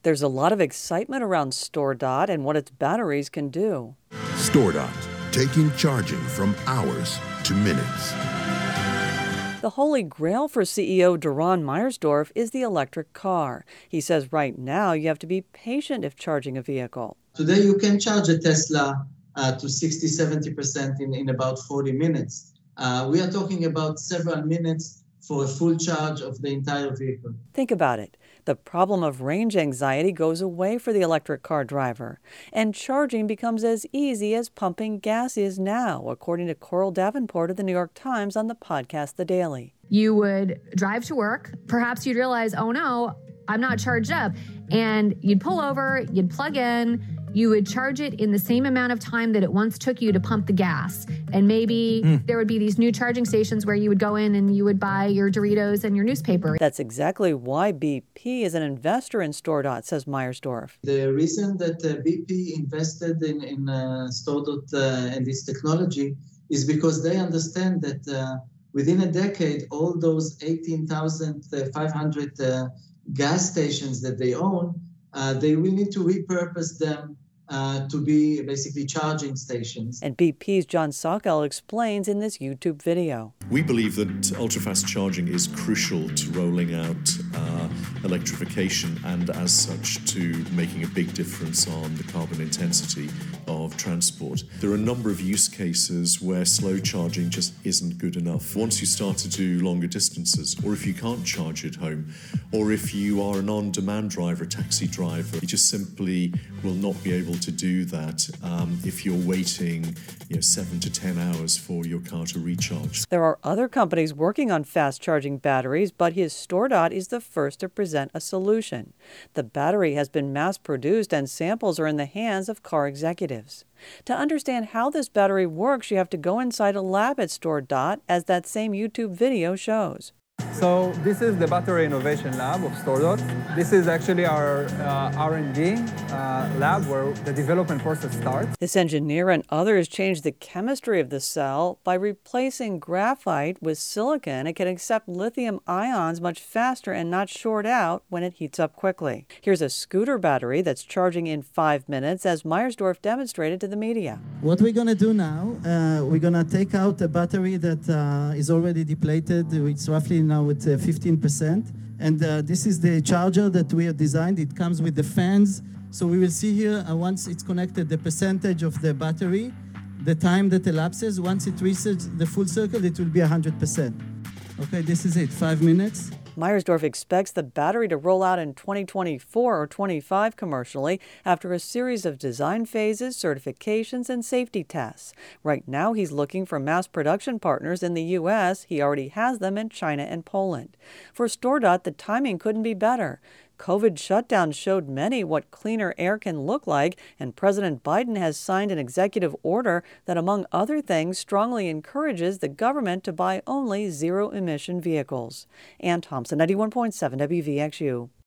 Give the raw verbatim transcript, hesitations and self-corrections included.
There's a lot of excitement around StoreDot and what its batteries can do. StoreDot, taking charging from hours to minutes. The holy grail for C E O Doron Meyersdorf is the electric car. He says right now you have to be patient if charging a vehicle. Today you can charge a Tesla uh, to sixty, seventy percent in, in about forty minutes. Uh, we are talking about several minutes for a full charge of the entire vehicle. Think about it. The problem of range anxiety goes away for the electric car driver, and charging becomes as easy as pumping gas is now, according to Coral Davenport of the New York Times on the podcast The Daily. You would drive to work. Perhaps you'd realize, oh no, I'm not charged up. And you'd pull over, you'd plug in, you would charge it in the same amount of time that it once took you to pump the gas. And maybe mm. there would be these new charging stations where you would go in and you would buy your Doritos and your newspaper. That's exactly why B P is an investor in StoreDot, says Meyersdorf. The reason that uh, B P invested in, in uh, StoreDot uh, and this technology is because they understand that uh, within a decade, all those eighteen thousand five hundred uh, gas stations that they own, uh, they will need to repurpose them Uh, to be basically charging stations. And B P's John Sokol explains in this YouTube video. We believe that ultra-fast charging is crucial to rolling out uh, electrification and as such to making a big difference on the carbon intensity of transport. There are a number of use cases where slow charging just isn't good enough. Once you start to do longer distances, or if you can't charge at home, or if you are an on-demand driver, a taxi driver, you just simply will not be able to do that um, if you're waiting you know, seven to ten hours for your car to recharge. There are other companies working on fast-charging batteries, but his StoreDot is the first to present a solution. The battery has been mass-produced and samples are in the hands of car executives. To understand how this battery works, you have to go inside a lab at StoreDot, as that same YouTube video shows. So this is the Battery Innovation Lab of StoreDot. This is actually our uh, R and D uh, lab where the development process starts. This engineer and others changed the chemistry of the cell by replacing graphite with silicon. It can accept lithium ions much faster and not short out when it heats up quickly. Here's a scooter battery that's charging in five minutes, as Meyersdorf demonstrated to the media. What we're going to do now, uh, we're going to take out a battery that uh, is already depleted. It's roughly now at uh, fifteen percent. And uh, this is the charger that we have designed. It comes with the fans. So we will see here, uh, once it's connected, the percentage of the battery, the time that elapses. Once it reaches the full circle, it will be one hundred percent. Okay, this is it, five minutes. Meyersdorf expects the battery to roll out in twenty twenty-four or twenty-five commercially after a series of design phases, certifications, and safety tests. Right now, he's looking for mass production partners in the U S. He already has them in China and Poland. For StoreDot, the timing couldn't be better. COVID shutdowns showed many what cleaner air can look like, and President Biden has signed an executive order that, among other things, strongly encourages the government to buy only zero-emission vehicles. Ann Thompson, ninety-one point seven W V X U.